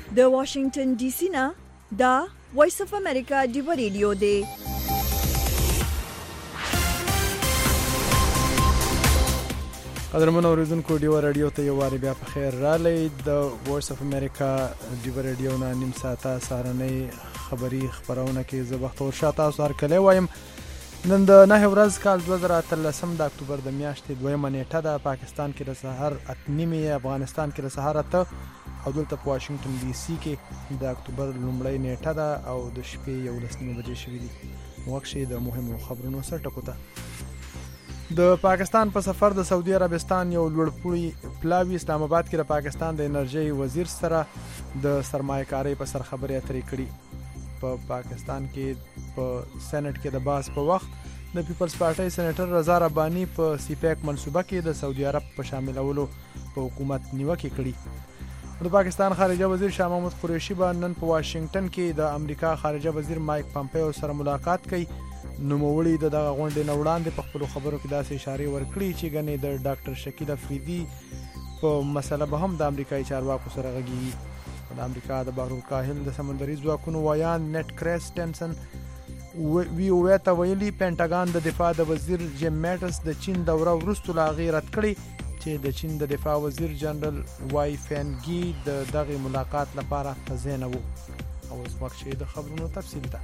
د واشنگټن ډي سي نه دا وایس اف امریکا ډیو ریډیو دی. قدرمن اوریدونکو ډیو رادیو ته یو واری بیا په خیر رالی. د وایس اف امریکا ډیو رادیو نه نیم ساعته سهارنۍ خبری خبرونه کې زه بختور شاه تاسو هر کله وایم. نن د 9 ورځ کال 2013 د اکتوبر د میاشتې 2 نیټه ده. پاکستان کې د سحر 8:30، افغانستان کې د سحر 8 او دلته په واشنگټن ډي سي کې د اکتوبر لومړۍ نیټه ده او د شپې 11 بجې شوې دي. وخت د مهمو خبرونو سره ټکو ته. د پاکستان په سفر د سعودي عربستان یو لوړپوړي پلاوی اسلام آباد کې د پاکستان د انرژي وزیر سره د سرمایه‌کارۍ په سر خبرې اترې کړي. په پاکستان کې په سېنات کې د باس په وخت د پیپلز پارټۍ سېنیټر رضا رباني په سی پیک منصوبه کې د سعودي عرب په شاملولو په حکومت نیوکه کړي. د پاکستان خارجه وزیر شاه محمود قریشي به نن په واشنگټن کې د امریکا خارجه وزیر مایک پامپیو سره ملاقات کوي. نوموړي دغه غونډې نه وړاندې په خپلو خبرو کې داسې اشارې ورکړي چې ګنې د ډاکټر شکیل افریدي په مسله به هم د امریکایي چارواکو سره غږیږي. د امریکا د بحر الکاهل د سمندري ځواکونو ویان نیټ کریس ټینسن ته ویلي پینټاګان د دفاع د وزیر جیم میټس د چین دوره وروسته لا هغې رد کړي چې د چین د دفاع وزیر جنرال وای فینګي د دغې ملاقات لپاره په ځای نه و. او اوس وخت د خبرونو تفصیل ده.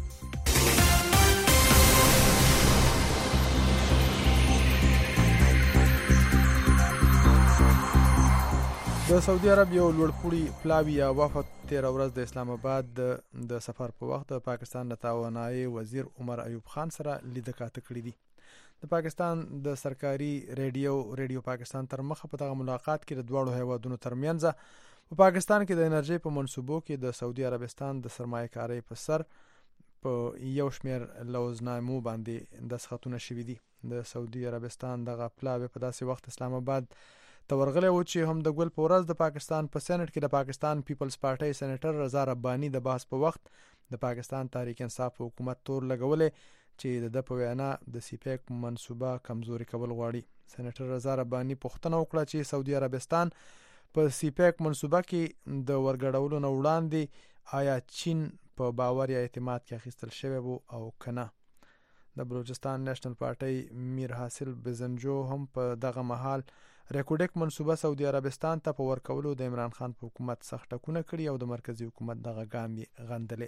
د سعودي عرب یو لوړپوړي پلاوی یا وفد 13 ورځ د اسلام آباد د سفر په وخت د پاکستان د توانایي وزیر عمر ایوب خان سره لیدکاته کړې دي. د پاکستان د سرکاري ریډیو پاکستان تر مخه په دغه ملاقات کې د دواړو هیوادونو ترمنځ په پاکستان کې د انرژي په منصوبو کې د سعودي عربستان د سرمایه‌کارۍ په سر په یو شمېر لوزنامو باندې دستخطونه شوي دي. د سعودي عربستان دغه پلاوی په داسې وخت اسلام آباد تورغلی و چې هم د ګل په ورځ د پاکستان په سېنات کې د پاکستان پیپلز پارټۍ سېنیټر رضا رباني د بحث په وخت د پاکستان تحریک انصاف حکومت تور لګولې چې د په وینا د سی پیک منصوبه کمزوري کول غواړي. سېنیټر رضا رباني پوښتنه وکړه چې سعودي عربستان په سی پیک منصوبه کې د ورګډولو نه وړاندې آیا چین په باور یا اعتماد کې اخیستل شوی وو او کنه. د بلوچستان نېشنل پارټۍ میر حاصل بزنجو هم په دغه مهال ریکوډک منصوبه سعودي عربستان ته په ورکولو د عمران خان په حکومت سخت ټکونه کړي او د مرکزی حکومت دغه ګام یې غندلې.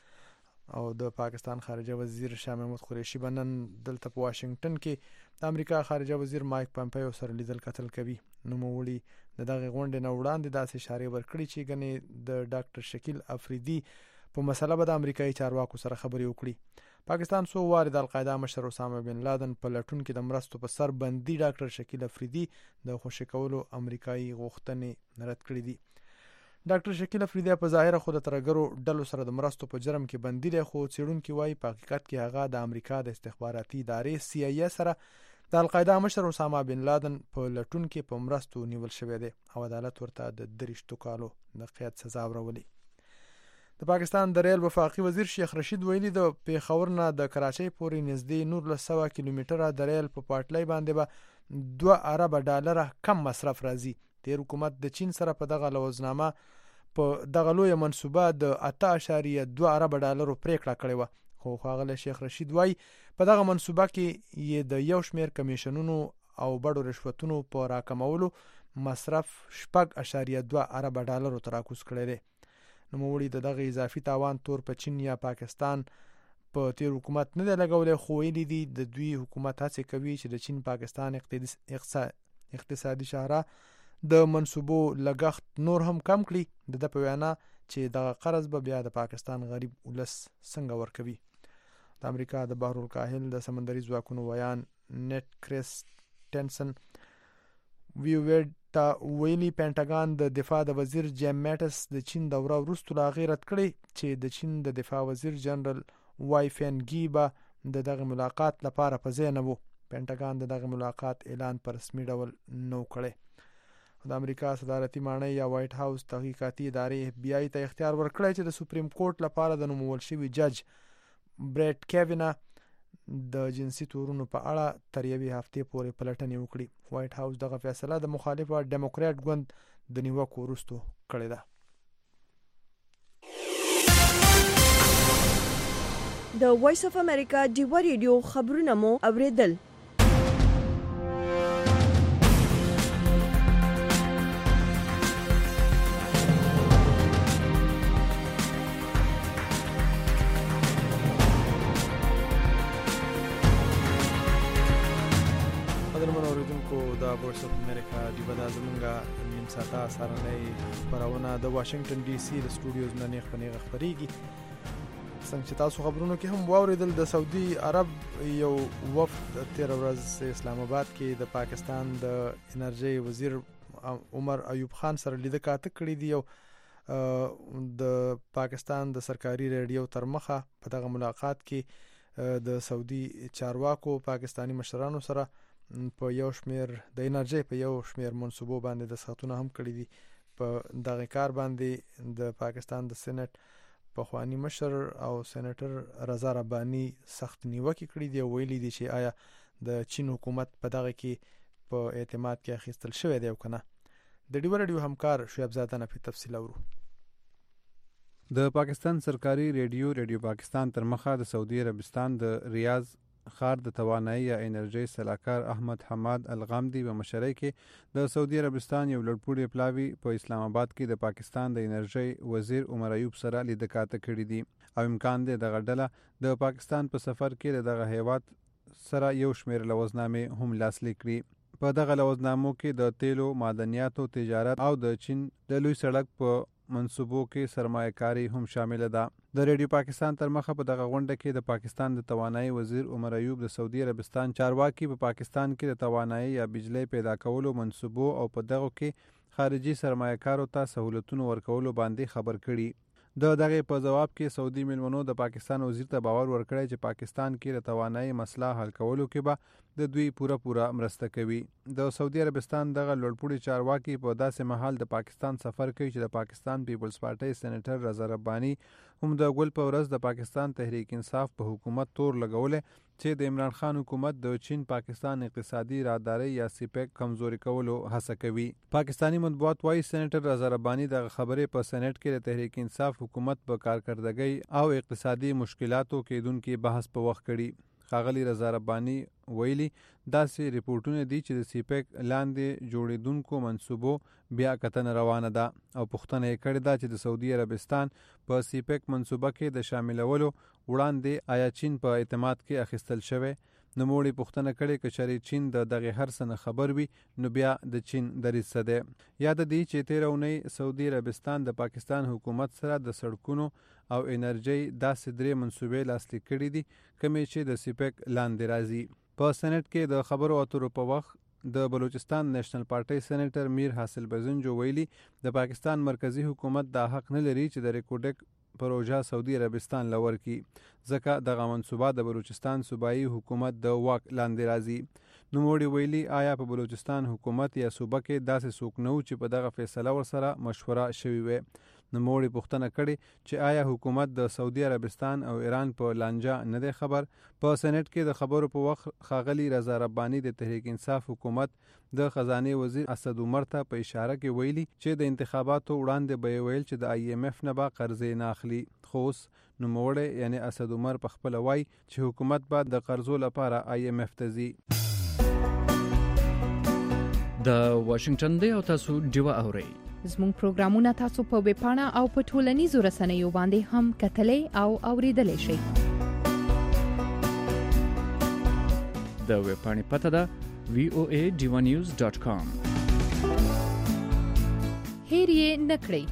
او د پاکستان خارجه وزیر شاه محمود قریشي نن دلته په واشنگټن کې د امریکا خارجه وزیر مایک پامپیو سره لیدل کتل کوي. نوموړي د دغه غونډې نه وړاندې داسې اشارې ورکړي چې ګنې د ډاکټر شکیل افریدي په مسله به د امریکایي چارواکو سره خبرې وکړي. پاکستان څو وارې د القاعده مشر اسامه بن لادن په لټون کې د مرستو په سر بندي ډاکټر شکیل افریدي د خوشی کولو امریکایي غوښتنې رد کړې دي. ډاکټر شکیل افریدي په ظاهر خود ترګرو ډلو سره د مرستو په جرم کې بندي دی، خو څېړونکي وایي په حقیقت کې هغه د امریکا د استخباراتي ادارې CIA سره د القاعده مشر اسامه بن لادن په لټون کې په مرستو نیول شوی دی او عدالت ورته د 30 کالو د قید سزا ورولې. د پاکستان د ریل وفاقي وزیر شیخ رشید ویلي د پیښور نه د کراچۍ پورې نږدې 1900 کیلومتره د ریل په پټلۍ باندې به 2 ارب ډالر کم مصرف راځي. تیر حکومت د چین سره په دغه لوزنامه په دغه لوی منصوبه د 8.2 ارب ډالر پریکړه کړې و، خو ښاغلی شیخ رشید وایي په دغه منصوبه کې یې د یو شمېر کمیشنونو او بډو رشوتونو په راکمولو مصرف 6.2 ارب ډالر ته راکوز کړی دی. نوموړي د دغه اضافي تاوان تور په چین یا پاکستان په تیر حکومت نه دی لګولی، خو ویلي دي د دوی حکومت هڅې کوي چې د چین پاکستان اقتصادي شاهراه د منصوبو لګښت نور هم کم کړي. د په وینا چې دغه قرض به بیا د پاکستان غریب ولس څنګه ورکوي. د امریکا د بحر الکاهل د سمندري ځواکونو ویان نیټ کریس ټینسن ته ویلي پینټاګان د دفاع د وزیر جیم میټس د چین دوره وروسته لا هغې رد کړی چې د چین د دفاع وزیر جنرال وای فینګي به د دغه ملاقات لپاره په ځای نه و. پینټاګان د دغه ملاقات اعلان په رسمي ډول نو کړی. د امریکا صدارتي ماڼۍ یا وایټ هاوس تحقیقاتي ادارې FBI ته اختیار ورکړی چې د سپریم کورټ لپاره د نومول شوي جج بریټ کیوینا د جنسي تورونو په اړه تر یوې هفتې پورې پلټنې وکړي. وایټ هاوس دغه فیصله د مخالفه ډیموکرات ګوند د نیوکو وروسته کړې ده. د وایس اف امریکا ډیوا ریډیو خبرونه مو اوریدل. د وایس اف امریکا ډیوا د زمونږه نیم ساعته سارنۍ خبرونه د واشنگټن ډي سي د سټوډیوز نه نیغ په نیغه خبرېږي. څنګه چې تاسو خبرونو کې هم واوریدل، د سعودي عرب یو وفد تیر ورځ اسلام آباد کې د پاکستان د انرژي وزیر عمر ایوب خان سره لیدنه کړې دی. او د پاکستان د سرکاري ریډیو تر مخه په دغه ملاقات کې د سعودي چارواکو پاکستانی مشرانو سره په یو شمیر د انرژي په یو شمیر منصوبو باندې د سختونه هم کړی دي. په دغه کار باندې د پاکستان د سېنات پخوانی مشر او سېنیټر رضا رباني سخت نیوکه کړې دي او ویلي دي چې آیا د چین حکومت په دغه کې په اعتماد کې اخیستل شوی دی او کنه. د ډیوا ریډیو همکار شعیب زاده نه په تفصیل اورو. د پاکستان سرکاري ریډیو پاکستان تر مخه د سعودي عربستان د ریاض خار د توانایي یا انرژي سلاکار احمد حماد الغامدي په مشرۍ کې د سعودي عربستان یو لړپوړی پلاوی په اسلام آباد کې د پاکستان د انرژي وزیر عمر ایوب سره لیدنه کړې دي او امکان دی د غډله د پاکستان په سفر کې دغه هیواد سره یو شمیر لوزنامې هم لاسلیک کړي. په دغه لوزنامو کې د تیلو، معدنیاتو، تجارت او د چین د لوی سړک په منصوبو کې سرمایه‌کاري هم شامل ده. د ریډیو پاکستان تر مخه په دغه غونډه کې د پاکستان د توانایي وزیر عمر ایوب د سعودي عربستان چارواکي په پاکستان کې د توانایي یا بجلی پیدا کولو منصوبو او په دغه کې خارجي سرمایه‌کارو ته سہولتونه ورکولو باندې خبر کړي. د دغه په جواب کې سعودي ملمنو د پاکستان وزیر ته باور ورکړی چې پاکستان کې د توانایي مسله حل کولو کې به د دوی پوره مرسته کوي. د سعودي عربستان دغه لوړپوړي چارواکي په داسې مهال د پاکستان سفر کوي چې د پاکستان پیپلز پارټي سېنیټر رضا رباني هم د ګل په ورځ د پاکستان تحریک انصاف په حکومت تور لګولې چې د عمران خان حکومت د چین پاکستان اقتصادي راداري یا سیپیک کمزوري کولو هڅه کوي. پاکستانی مطبوعات وايي سېنیټر رضا رباني د خبرې په سېنات کې د تحریک انصاف حکومت په کارکردګۍ او اقتصادي مشکلاتو کې دونکو بحث په وخت کړي. ښاغلي رضا رباني ویلي داسې ریپورټونه دي چې د سیپیک لاندې جوړېدونکو منصوبو بیا کتنه روانه ده او پوښتنه یې کړې ده چې د سعودي عربستان په سیپیک منصوبه کې د شاملولو وړاندې آیا چین په اعتماد کې اخیستل شوی. نوموړي پوښتنه کړې که چېرې چین د دغه هر څه نه خبر وي نو بیا د چین دریځ څه دی. یاد دی چې تېره اونۍ سعودي عربستان د پاکستان حکومت سره د سړکونو او انرژي داسې درې منصوبې لاسلیک کړي دي کومې چې د سیپیک لاندې راځي. په سېنات کې د خبرو اترو په وخت د بلوچستان نیشنل پارټي سېنیټر میر حاصل بزنجو ویلي د پاکستان مرکزی حکومت دا حق نه لري چې د ریکوډک پروژه سعودي عربستان لور کی ځکه دغه منصوبه د بلوچستان صوبایي حکومت د واک لاندې راځي. نوموړي ویلي آیا په بلوچستان حکومت یا صوبه کې داسې څوک نه و چې په دغه فیصله ورسره مشوره شوې وي. نوموړي پوښتنه کړې چې آیا حکومت د سعودي عربستان او ایران په لانجه نه دی خبر. په سېنات کې د خبرو په وخت ښاغلي رضا رباني د تحریک انصاف حکومت د خزانه وزیر اسد عمر ته په اشاره کې ویلي چې د انتخاباتو وړاندې به ویل چې د IMF نه به قرضې نه اخلي. خو نوموړی یعنی اسد عمر په خپل وای چې حکومت به د قرضو لپاره IMF ته ځي. د واشنگټن دی او تاسو ډیوا اورئ. زموږ پروګرامونه تاسو په ویب پاڼه او په ټولنیزو رسنیو باندې هم کتلای او اوریدلای شئ. د ویب پاڼې پته ده voadivanews.com. هیر یې نکړئ.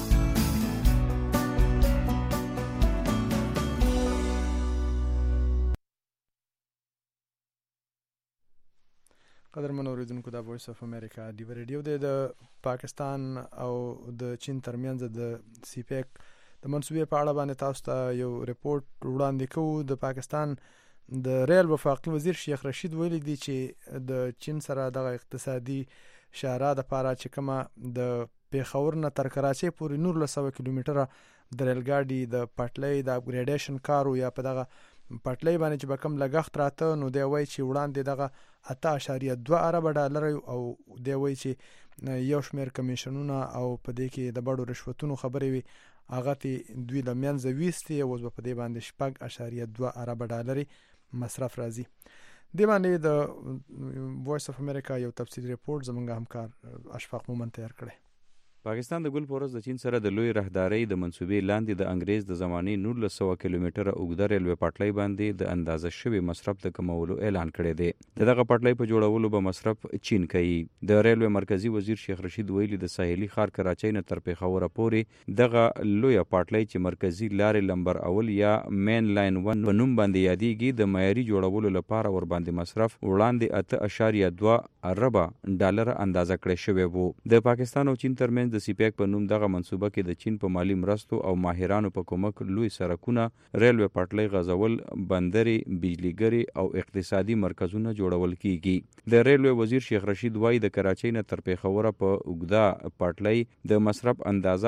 قدرمن اوریدونکو د وایس اف امریکا ډیوا ریډیو د پاکستان او د چین ترمنځ د سیپیک د منصوبې په اړه باندې تاسو ته یو ریپورت وړاندې کوو. د پاکستان د ریل وفاقي وزیر شیخ رشید ویلي دی چې د چین سره د اقتصادي شارع د لپاره چې کومه د پیښور نه تر کراچۍ پورې 1900 کیلومتره د ریل ګاډي د پټلۍ د اپګریډیشن کارو یا په دغه پټلۍ باندې چې به کوم لګښت راته نو دی وایي چې وړاندې دغه 8.2 ارب ډالر او دی وایي چې یو شمېر کمیشنونه او په دې کې د بړو رشوتونو خبرې وي هغه ته دوی له منځه ویستې او اوس په دې باندې 6.2 ارب ډالر مصرف راځي. دې باندې د وایس اف امریکا یو تفصیلي ریپورت زموږ همکار اشفاق مومن تیار کړی. پاکستان د ګل پورز د چین سره د لوی راهدارۍ د منصوبې لاندې د انګریز د زمانې 1900 کیلومتره اوږده ریلوې پټلۍ باندې د اندازه شوي مصرف د کمولو اعلان کړی دی. دغه پټلۍ په جوړولو به مصرف چین کوي. د ریلوې مرکزی وزیر شیخ رشید ویلي د ساحلي ښار کراچۍ نه تر پیښور پورې دغه لوی پټلۍ چې مرکزی لارې لمبر اول یا مین لاین 1 په نوم باندې یادېږي د معیاري جوړولو لپاره ور باندې مصرف وړاندې 8.2 ارب ډالر اندازه کړی شوی وو. د پاکستان او چین ترمنځ د سی پی ایک په نوم دغه منصوبه کې د چین په مالی مرستو او ماهرانو په کومک لوی سړکونه، ریلوې پټلۍ غځول، بندرې، بجلیګرې او اقتصادي مرکزونه جوړول کیږي. د ریلوې وزیر شیخ رشید وایي د کراچۍ نه تر پیښور په اوږده پټلۍ د مصرف اندازه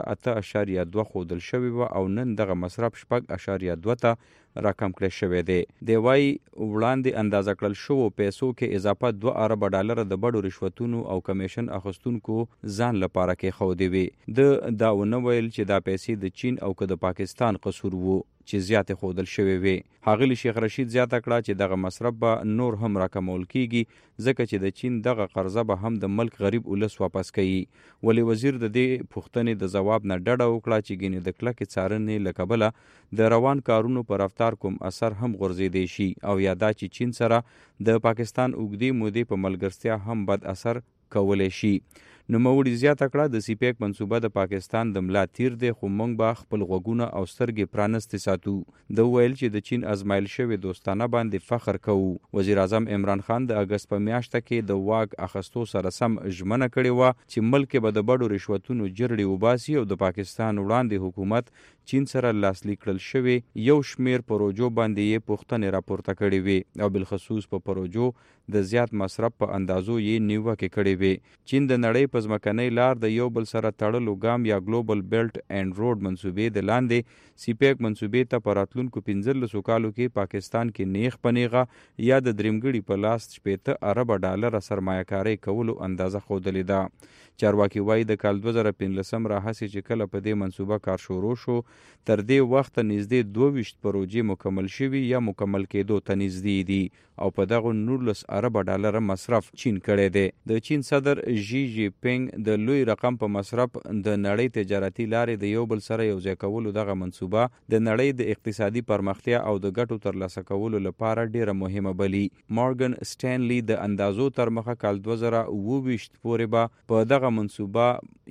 8.2 ښودل شوې وه او نن دغه مصرف 6.2 ته راکم کړی شوی دی. دی وایي وړاندې اندازه کړل شوو پیسو کې اضافه 2 ارب ډالر د بډو رشوتونو او کمیشن اخیستونکو ځان لپاره کې خودي وي. دا ونه ویل چې دا پیسې د چین او که د پاکستان قصور وو چې زیاتې خودل شوی وي. ښاغلي شیخ رشید زیاته کړه چې دغه مصرف به نور هم راکمول کیږي ځکه چې د چین دغه قرضه به هم د ملک غریب ولس واپس کوي. ولی وزیر د دې پوښتنې د ځواب نه ډډه وکړه چې ګینې د کلکې څارنې له کبله د روان کارونو په رفتار کوم اثر هم غورځېدی شي او یا دا چې چین سره د پاکستان اوږدې مودې په ملګرتیا هم بد اثر کولی شي. نوموړي زیاته کړه د سی پی ایک منصوبه د پاکستان د ملا تیر دی خو موږ به خپل غوږونه او سترګې پرانستې ساتو. د ویل چې د چین ازمایل شوی دوستانه باندې فخر کوو. وزیر اعظم عمران خان د اګست په میاشته کې د واک اخستو سره سم ژمنه کړې وه چې ملک به د بډو رشوتونو جرړې وباسي او د پاکستان وړاندې حکومت چین سره لاسلیک کړل شوی یو شمیر پروژو باندې یې پوښتنې راپورته کړې وي او بالخصوص په پروژو د زیات مصرف په اندازو یې نیوکې کړې وي. چین د نړۍ په ځمکنۍ لار د یو بل سره تړلو ګام یا ګلوبل بیلټ اینډ روډ منصوبې د لاندې سی پی ایک منصوبې ته په راتلونکو 15 کالو کې پاکستان کې نیغ په نیغه یا د درېمګړي په لاس 15 ارب ډالر سرمایه کاري کولو اندازه ښودلې ده. چارواکي وایي د کال 2015 راهیسې چې کله په دې منصوبه کار شروع شو تر دې وخته نږدې 22 پروژې مکمل شوي یا مکمل کېدو ته نږدې دي او په دغه 19 ارب ډالر مصرف چین کړی دی. د چین صدر ژی جی پینګ د لوی رقم په مصرف د نړۍ تجارتي لارې د یو بل سره یو ځای کولو دغه منصوبه د نړۍ د اقتصادي پرمختیا او د ګټو ترلاسه کولو لپاره ډیره مهمه بلی. مارګن سټینلی د اندازو تر مخه کال 2022 پورې به په دغه منصوبه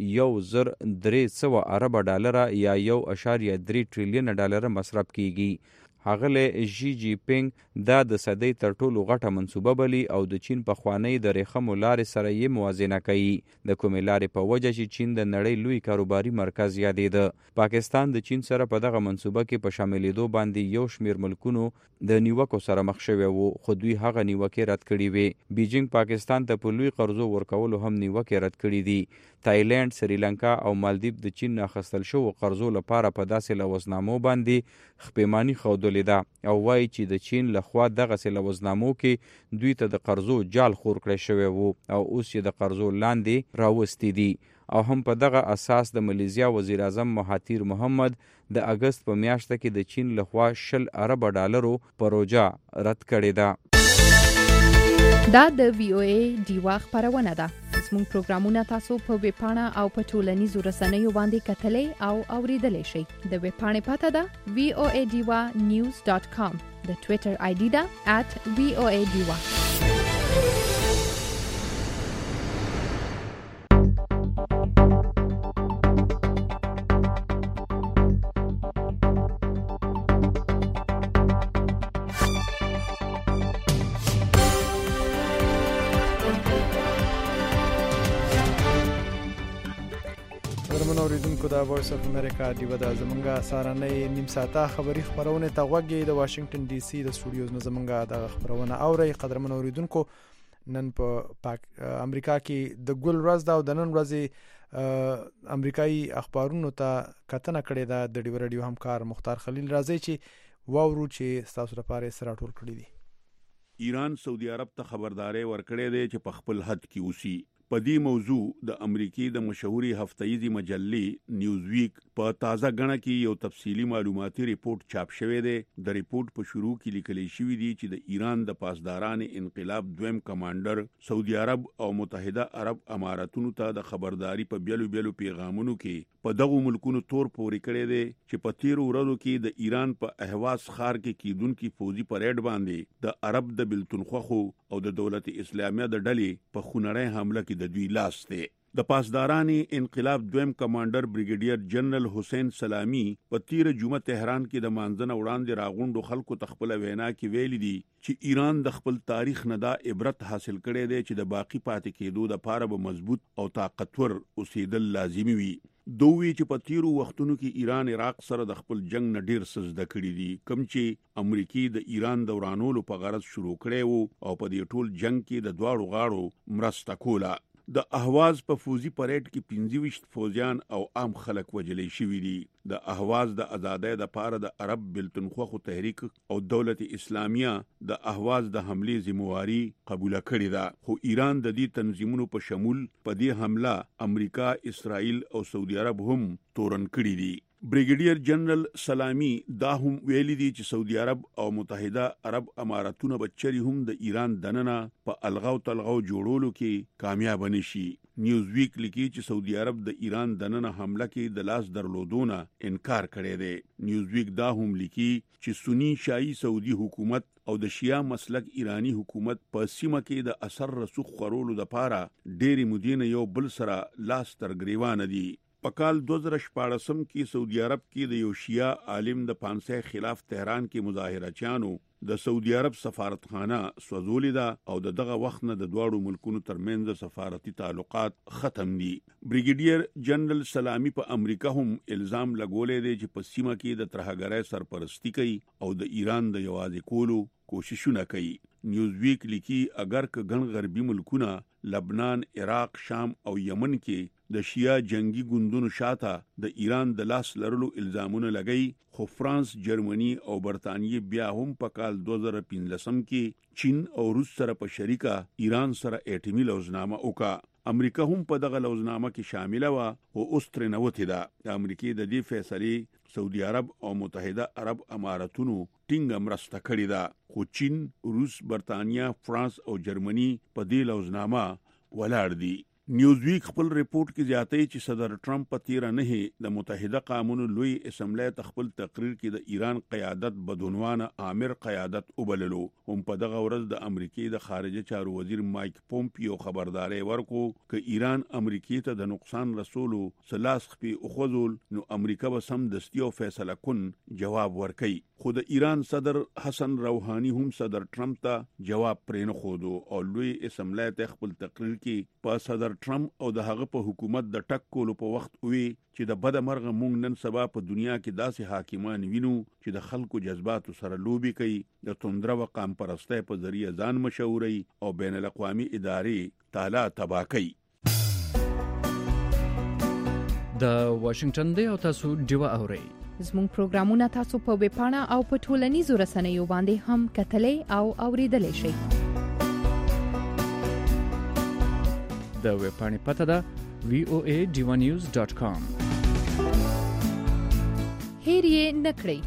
1300 ارب ډالر یا 1.3 ټریلیون ډالر مصرف کیږي. ښاغلی ژی جی پینګ دا د صدۍ تر ټولو غټه منصوبه بلی او د چین پخوانۍ د ریخمو لارې سره یې موازنه کوي. د کومې لارې په وجه چې چین د نړۍ لوی کاروباري مرکز یادېده. پاکستان د چین سره په دغه منصوبه کې په شاملېدو باندې یو شمیر ملکونو د نیوکو سره مخ شوی وو خو دوی هغه نیوکې رد کړي وي. بیجینګ پاکستان ته په لوی قرضو ورکولو هم نیوکې رد کړي دي. تایلند، سریلانکا او مالدیپ د چین نه اخیستل شوو قرضو لپاره په داسې لوظنامو باندې خپېماني ښودلې ده او وایي چې د چین لخوا دغسې لوظنامو کې دوی ته د قرضو جال خور کړی شوی وو او اوس یې د قرضو لاندې راوستي دي. او هم په دغه اساس د ملیزیا وزیر اعظم مهاتیر محمد د اګست په میاشته کې د چین لخوا 10 ارب ډالرو پروژه رد کړې ده. دا د وی او ای ډیوا خبرونه ده. زموږ پروګرامونه تاسو په ویب پاڼه او په ټولنیزو رسنیو باندې کتلای او اوریدلای شئ. د ویب پاڼې پته ده voadiwa.news.com. د ټوئیټر آی ډي ده @voadiwa. اوریدونکو د وایس اف امریکا ډیو د زمونږه سارنۍ نیم ساعته خبری خبرونه ته غوږی د واشنگټن ډي سي د سټوډیوز نه زمونږه د خبرونه اوري. قدرمن اوریدونکو نن په امریکا کې د ګل ورځ دا او د نن ورځې امریکایي اخبارونو ته کتنه کړې ده د ډیو رادیو همکار مختار خلیل راځي چې واورو چې تاسو لپاره سره ټول کړی دي. ایران سعودي عرب ته خبرداري ورکړې ده چې په خپل حد کې اوسي. په دې موضوع د امریکای د مشهوري هفتهیزي مجلې نیوز ویک په تازه غڼه کې یو تفصیلی معلوماتي ریپورت چاپ شوی دی. د ریپورت په شروع کې لیکل شوی دی چې د ایران د پاسداران انقلاب دویم کمانډر سعودي عرب او متحده عرب اماراتونو ته د خبرداري په بیلو پیغامونو کې په دغه ملکونو تور پورې کړی دی چې په 13 ورځو کې د ایران په اهواز ښار کې کیدونکو فوجي پریډ باندې د عرب د بلتونخو او د دولت اسلامیه د ډلې په خونړۍ حمله کې د دوی لاس دی. د پاسداران انقلاب دویم کمانډر بریګیډیر جنرال حسین سلامی په 13 جمعه تهران کې د مانځنه وړاندې راغونډو خلکو تخپل وینا کې ویلي دي چې ایران د خپل تاریخ نه دا عبرت حاصل کړي دی چې د باقی پاتې کېدو لپاره به مضبوط او طاقتور اوسېدل لازمي وي. دوی چې په 13 وختونو کې ایران عراق سره د خپل جنگ نه ډیر سزده کړی دي، کوم چې امریکای د ایران د ورانولو په غرض شروع کړي وو او په دې ټول جنگ کې د دواړو غاړو مرسته کوله. د اهواز په فوجي پریډ کې 25 فوجیان او عام خلک وجلې شوي دي. د اهواز د ازادۍ د پاره د عرب بلتونخو تحریک او دولت اسلامیه د اهواز د حمله ذمہواری قبول کړې ده، خو ایران د دې تنظیمونو په شمول په دې حمله امریکا، اسرائیل او سعودي عرب هم تورن کړي دي. بریګیډیر جنرال سلامی دا هم ویلي دي چې سعودي عرب او متحده عرب اماراتونه بچري هم د ایران دننه په الغاو تلغاو جوړولو کې کامیاب نشي. نیوز ویک لیکي چې سعودي عرب د ایران دننه حمله کې د لاس درلودونه انکار کړی دی. نیوز ویک دا هم لیکي چې سنی شاهي سعودي حکومت او د شیعه مسلک ایرانی حکومت په سیمه کې د اثر رسوخ خورولو لپاره ډېری مدینه یو بل سره لاس تر ګریوان دي. په کال 2014 کې سعودي عرب کې د یو شیعه عالم د پانسه خلاف تهران کې مظاهرچیانو د سعودي عرب سفارتخانه سوځولې ده او دغه وخت نه د دواړو ملکونو ترمنځ سفارتي تعلقات ختم دي. بریګیډیر جنرال سلامی په امریکا هم الزام لګولې دی چې په سیمه کې د ترهګرۍ سرپرستی کوي او د ایران د یوازې کولو کوششونه کوي. نیوز ویک لیکي اگر که ګڼ غربي ملکونه لبنان، عراق، شام او یمن کې د شیعه جنگي ګوندونو شاته د ایران د لاس لرلو الزامونه لګي، خو فرانس، جرمني او برتانیې بیا هم په کال 2015 کې چین او روس سره په شریکه ایران سره اټومي لوزنامه وکړه. امریکا هم په دغه لوزنامه کې شامله و او اوس ترې نوته ده. د امریکای د دې فیصلې سعودي عرب او متحده عرب اماراتونو ټینګه مرسته کړې ده، خو چین، روس، برتانیا، فرانس او جرمني په دې لوزنامه ولاړ دي. نیوز ویک خپل ریپورت کې زیاتې چې صدر ټرمپ په 13 د متحده قومونو لوی اسمبلی خپل تقریر کې د ایران قیادت بدعنوانه عامر قیادت وبللو. هم په دغه ورځ د امریکای د خارجه چارو وزیر مایک پومپیو خبرداري ورکو چې ایران امریکای ته د نقصان رسولو سلاس خپي اوخذول نو امریکا به سم دستي او فیصله کن جواب ورکړي. خو د ایران صدر حسن روحاني هم صدر ټرمپ ته جواب پرې نه خودو او لوی اسمبلی ته خپل تقریر کې په صدر ټرمپ او د هغه په حکومت د ټک کولو په وخت وی چې د بد مرغه مونږ نن سبا په دنیا کې داسې حاکمان وینو چې د خلکو جذباتو سره لوبي کوي، د توندره و قام پرسته په ذریعہ ځان مشهوري او بین الاقوامي ادارې تعالی تبا کوي. د واشنگټن دی او تاسو ډیوه اورئ. زموږ پروګرامونه تاسو په ویب پاڼه او په ټولنیزو رسنیو باندې هم کتلای او اوریدلای شئ. د ویب پاڼې پته ده voanews.com. هیر یې نکړئ.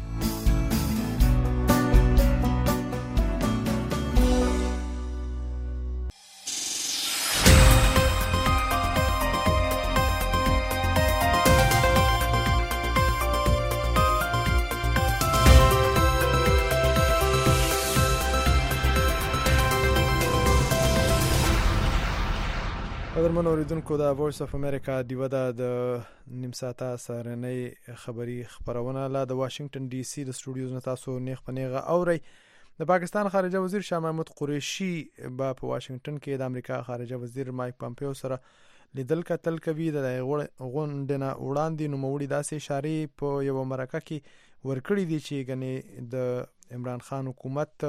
قدرمن اوریدونکو، د وایس اف امریکا دیوه د نیم ساعته سهارنۍ خبری خبرونه لا د واشنگټن ډي سي د سټوډیوز نه تاسو نیغ په نیغه اورئ. د پاکستان خارجه وزیر شاه محمود قریشي په واشنگټن کې د امریکا خارجه وزیر مایک پامپیو سره لیدل کتل کوي. د غونډه وړاندې نوموړي داسې اشاره په یو مرکه کې ورکړي دي چې غني د عمران خان حکومت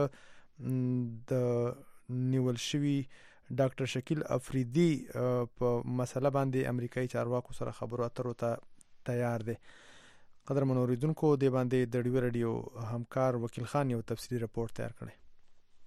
د نیول شوی ډاکټر شکیل افریدي په مسله باندې امریکایي چارواکو سره خبرو اترو ته تیار دي. قدرمن اوریدونکو، د باندې د ډیو رادیو همکار وکیل خان یو تفصیلی رپورت تیار کړی.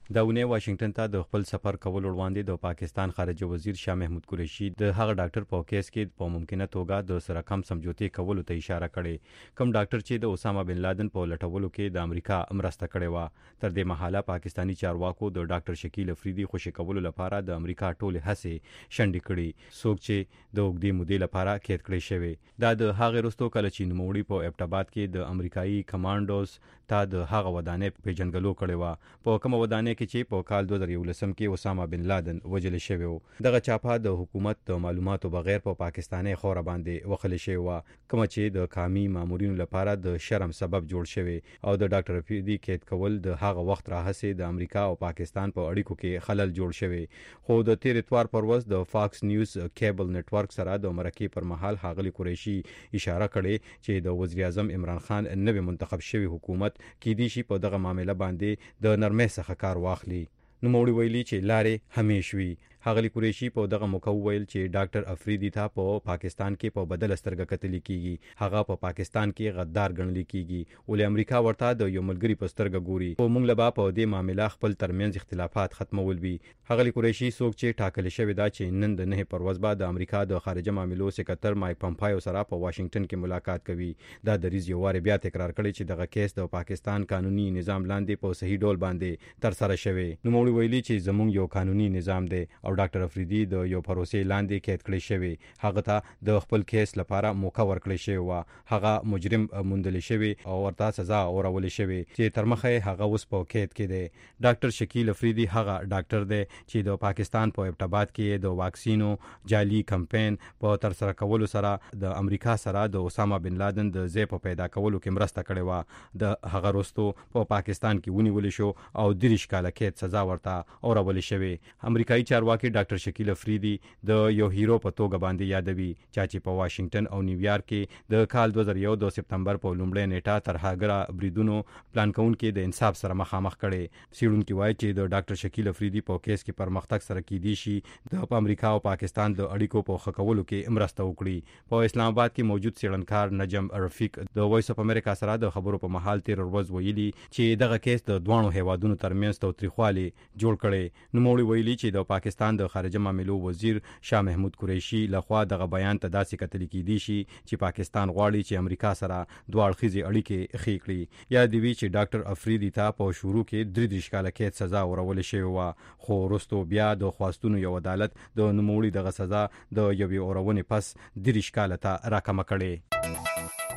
دا ونه واشنگټن ته د خپل سفر کول وړاندې د پاکستان خارجه وزیر شاه محمود قریشي د هغه ډاکټر په کیس کې په ممکنه توګه د سره کم سمجوتي کولو ته اشاره کړې کوم ډاکټر چې د اسامه بن لادن په لټولو کې د امریکا مرسته کړې و تر دې مهاله پاکستانی چارواکو د ډاکټر شکیل افریدي خوشی کولو لپاره د امریکا ټولې هڅې شنډې کړې څوک چې د اوږدې مودې لپاره قید کړی شوی دا د هغه وروسته کله چې نوموړي په ابټاباد کې د امریکایي کمانډوز ته د هغه ودانې په جنګلو کړې و په کوم ودانې کې چې په کال 2011 کې اسامه بن لادن وجل شوی و دغه چاپه د حکومت د معلوماتو بغیر په پاکستاني خوره باندې وخل شوی و کوم چې د کامي مامورینو لپاره د شرم سبب جوړ شوی او د ډاکټر افریدي قید کول د هغه وخت راهسه د امریکا او پاکستان په اړیکو کې خلل جوړ شوی خو د تیر اتوار پر ورځ د فاکس نیوز کیبل نتورک سره د مرکې پر مهال هغلی قریشي اشاره کړې چې د وزیر اعظم عمران خان نوې منتخب شوی حکومت کې دي شي په دغه معاملې باندې د نرمۍ څخه کار واخلي نوموړي ویلي چې لارې همیشوي هغلی قریشي په دغه موقع ویل چې ډاکټر افریدي ته په پاکستان کې په بدل سترګه کتل کیږي هغه په پاکستان کې غدار ګڼل کیږي ولې امریکا ورته د یو ملګری په سترګه ګوري او موږ له په دې معاملې خپل ترمنځ اختلافات ختمول وي هغلی قریشي څوک چې ټاکل شوی دا چې نن د 9 پر ورځ بعد د امریکا د خارجه معاملو سکرټر مایک پمپایو سره په واشنگټن کې ملاقات کوي دا د ریز یو واره بیا تکرار کړي چې دغه کیس د پاکستان قانوني نظام لاندې په صحیح ډول باندې تر سره شوی نوموړي ویلي چې زموږ یو قانوني نظام دی او ډاکټر افریدي د یو پروسې لاندې قید کړی شوی هغه ته د خپل کیس لپاره موقع ورکړی شوی و هغه مجرم موندل شوی او ورته سزا اورول شوی چې تر مخه هغه اوس په قید کې دی ډاکټر شکیل افریدي هغه ډاکټر دی چې د پاکستان په ابټاباد کې د واکسینو جعلي کمپاین په تر سره کولو سره د امریکا سره د اسامه بن لادن د ځای په پیدا کولو کې مرسته کړې و د هغه وروسته په پاکستان کې ونیول شو او 30 کاله قید سزا ورته اورول شوی امریکایي چارواکي ډاکټر شکیل افریدي د یو هیرو په توګه باندې یادوي چې په واشنگټن او نیویارک کې د کال 2001 د سپتمبر په لومړۍ نیټه تر هغه بریدونو پلان کونکي د انصاف سره مخامخ کړي سیړونکو وایي چې د ډاکټر شکیل افریدي په کیس کې پرمختګ سره کیدی شي د امریکا او پاکستان د اړیکو په خکولو کې مرسته وکړي په اسلام آباد کې موجود څېړنکار نجم رفیق د وایس اف امریکا سره د خبرو په محل تیر ورځ ویلي چې دغه کیس د دوه هیوادونو ترمنځ توتریخوالي جوړ کړي نوموړي ویلي چې د پاکستان د خارجه معاملو وزیر شاه محمود قریشي لخوا دغه بیان ته داسې کتل کیدی شي چې پاکستان غواړي چې امریکا سره دوه اړخیزې اړیکې ښې کړي یا دی وی چې ډاکټر افریدي ته په شروع کې 33 کاله قید سزا ورول شوی و خو وروسته بیا د خواستونو یو عدالت د نوموړي دغه سزا د یوې اورونې پس 30 کاله ته راکمه کړي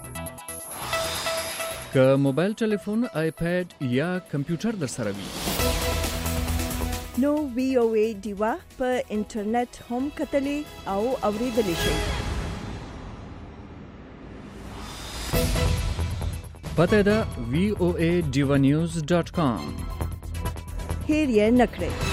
که موبایل ټلیفون آیپاد یا کمپیوټر در سره وي نو VOA دیوا په انټرنیټ هم کتلی او اوریدلی شئ پته ده voaDivanews.com هیر یې نکړئ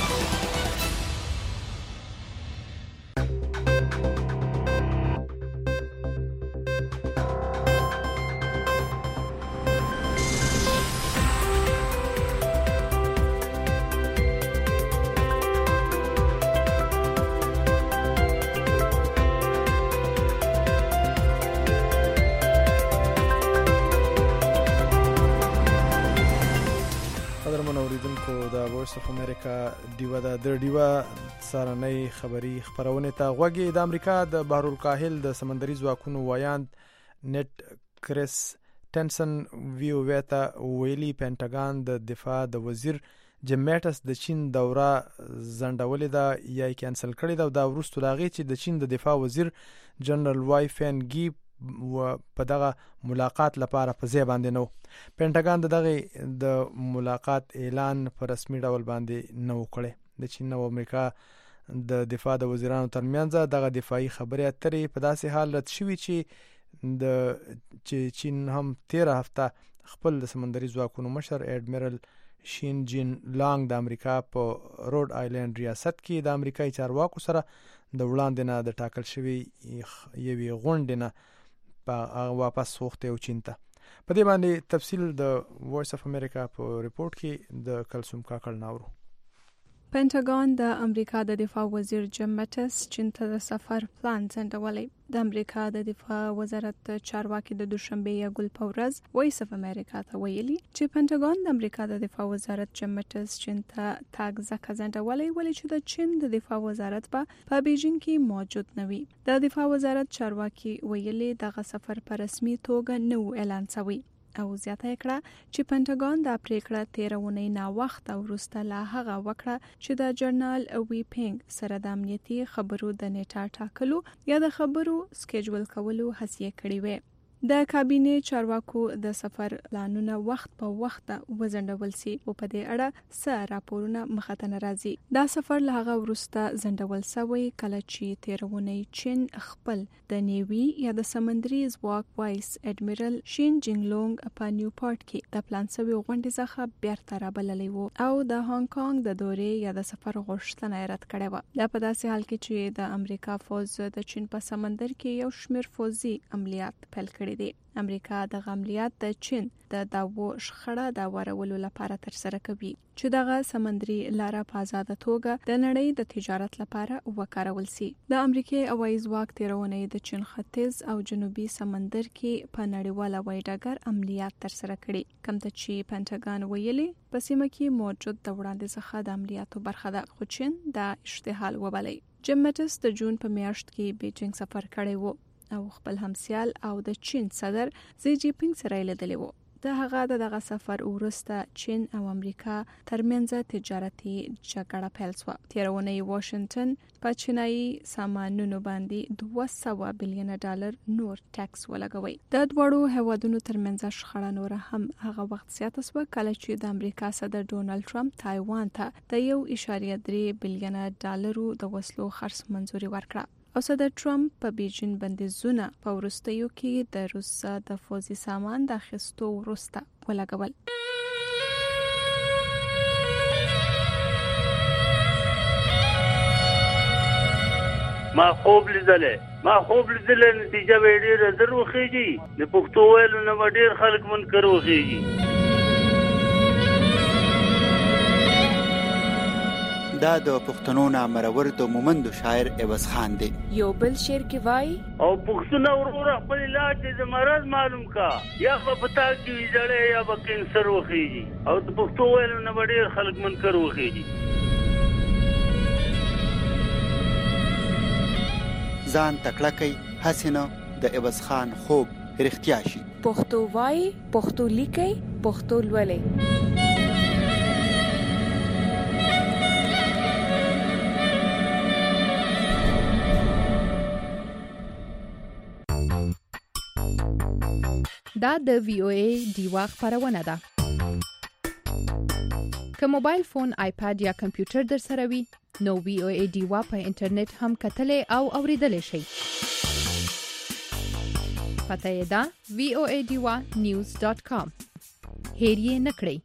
اف امریکا دیوا د ډیوا سارنۍ خبری خبرونه ته غوږی د امریکا د بحر الکاهل د سمندري ځواکونو وایاند نت کریس ټنسن ویو ویتا ویلی پینټاګان د دفاع د وزیر جیم میټس د چین دوره زندولې ده یا کینسل کړې ده او دا ورستو لاغي چې د چین د دفاع وزیر جنرال وای فین گی و په دغه ملاقات لپاره په ځای باندې نو پینټاګان دغه د ملاقات اعلان په رسمي ډول باندې نو کړي د چین او امریکا د دفاع د وزیرانو ترمنځ دغه دفاعي خبرې اترې په داسې حالت شوي چې چین هم 13 هفته خپل سمندري ځواکونو مشر اډمیرل شین جین لانګ د امریکا په روډ آیلند ریاست کې د امریکایي چارواکو سره د وړاندې نه د ټاکل شوی یوې غونډې نه واپس وخته او چین ته په دې باندې تفصیل د وایس اف امریکا په ریپورت کې د کلثوم کاکړ ناورو پینټاګون د امریکا د دفاع وزیر جیم مټس چین ته د سفر پلان ځنډولی. د امریکا د دفاع وزارت چارواکي د دوشنبه یا ګل په ورځ وایس اف امریکا ته ویلي چې پینټاګون د امریکا د دفاع وزارت جیم مټس چین ته تاګ ځکه ځنډولی ولې چې د چین د دفاع وزارت په بیجینګ کې موجود نه وي. د دفاع وزارت چارواکي ویلي دغه سفر په رسمي توګه نو اعلان شوی او زیاته کړه چې پینټاګون د پریکړه 13 اونۍ نا وخت وروسته لا هغه وکړه چې د جرنال وی پینګ سره د امنیتي خبرو د نیټه ټاکلو یا د خبرو سکیجول کولو هڅه کړې وه. د کابینه چارواکو د سفر پلانونه وخت په وخت وزندول سي او په دې اړه څه راپورونه مخته ناراضي. دا سفر له هغه وروسته زندول سوی کله چې 13 اونۍ چین خپل د نیوی یا د سمندري ځواک وایس اډمیرل شین جینګلونګ په نیوپورت کې د پلان سوی غونډې څخه بیرته رابللی وو او د هانګ کانګ د دورې یا د سفر غوښتنه رد کړې و. دا په داسې حال کې چې د امریکا فوز د چین په سمندر کې یو شمېر فوزي عملیات پیل کړي دي. امریکا د عملیات د چین د داوو شخړه د وارولو لپاره تر سره کوي چې دغه سمندري لاره په آزاد توګه د نړۍ د تجارت لپاره وکارول سي. د امریکای هوایي ځواک 13 اونۍ د چین ختیځ او جنوبي سمندر کې په نړیوال هوایي ډګر عملیات تر سره کړي. کوم چې پینټاګون ویلي په سیمه کې موجود د وړاندې څخه د عملیاتو برخه ده خو چین د اشتعال وبلي. جیم مټس د جون په میاشت کې بیجینګ سفر کړی وو او خپل همسیال او د چین صدر زی جی پینګ سره لیدلی وو. د هغه دغه سفر وروسته چین او امریکا ترمنځ تجارتي جګړه پیل شوه. 13 اونۍ واشنگټن په چینایي سامانونو باندې $200 بلین نور ټیکس ولګوي. د دوړو هیوادونو ترمنځ شخړه نور هم هغه وخت زیاته شوه کله چې د امریکا صدر ډونالد ټرمپ تایوان ته د $1.3 بلین د وسلو خرڅ منځوري ورکړه. او صدر ټرمپ په بیجینګ بندیزونه په وروستیو کې د روس د فوزي سامان د اخیستو وروسته ولګول. ما خوب لیدلې نتیجه به ډېره زر وخیږي. د پښتو ویلو نه ډېر خلک منکر وخیږي. دا د پښتنو نامرور د مومندو شاعر عوض خان دی. یو بل شعر کې وای او پښتون ورور خپل علاج د مرض معلوم کا یا په پتا کې ویځړې یا په کینسر وخیږي او د پښتو ویلو نه ډېر خلک منکر وخیږي. ځان تکړه کوي حسینه د عوض خان خوب رښتیا شي. پښتو وای پښتو لیکي پښتو لولي. دا د وی او ای دیوا خبرونه ده. که موبایل فون، آیپاد یا کمپیوټر در سره وي نو وی او ای دیوا په انټرنیټ هم کتلې او اوریدلې شي. پته یې ده voadiwa.news.com. هیر یې نکړئ.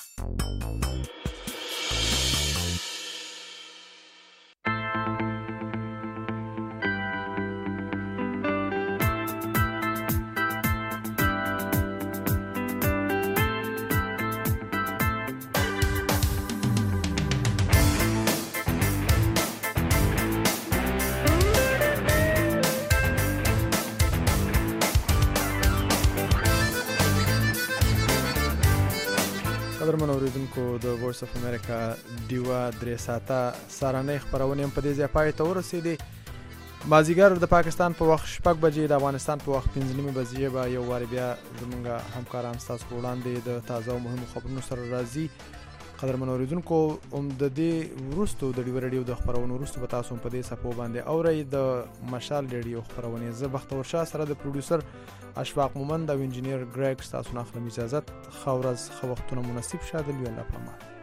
قدرمن اوریدونکو د وایس اف امریکا دیوا درې ساعته سارنۍ خبرونه په دې ځای پای ته ورسېدې. مازیګر د پاکستان په وخت 6 بجې د افغانستان په وخت 5 بجې به یو واری بیا زمونږ همکاران تاسو وړاندې د تازه او مهمو خبرونو سره راځي. قدرمن اوریدونکو د دې ورستو د ډیو رادیو د خبرونو ورستو په تاسو په دې صفو باندې اوري د مشال رادیو خبرونه زه بختور شاه سره د پروډوسر اشفاق مومند او انجینیر ګریګ تاسو نه خلم اجازه خورز خو وختونه مناسب شاده ویل په ما.